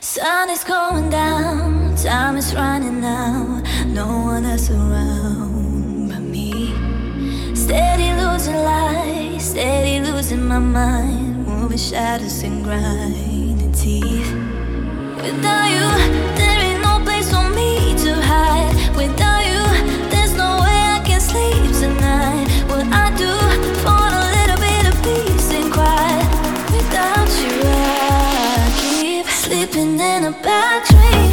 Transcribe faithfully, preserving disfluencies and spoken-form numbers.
Sun is going down, time is running out. No one else around but me. Steady losing light, steady losing my mind. Moving shadows and grinding teeth. Without you, there ain't no place for me to hide. Without you, there's no way I can sleep tonight. What I do for a little bit of peace and quiet. Without you, I keep sleeping in a bad dream.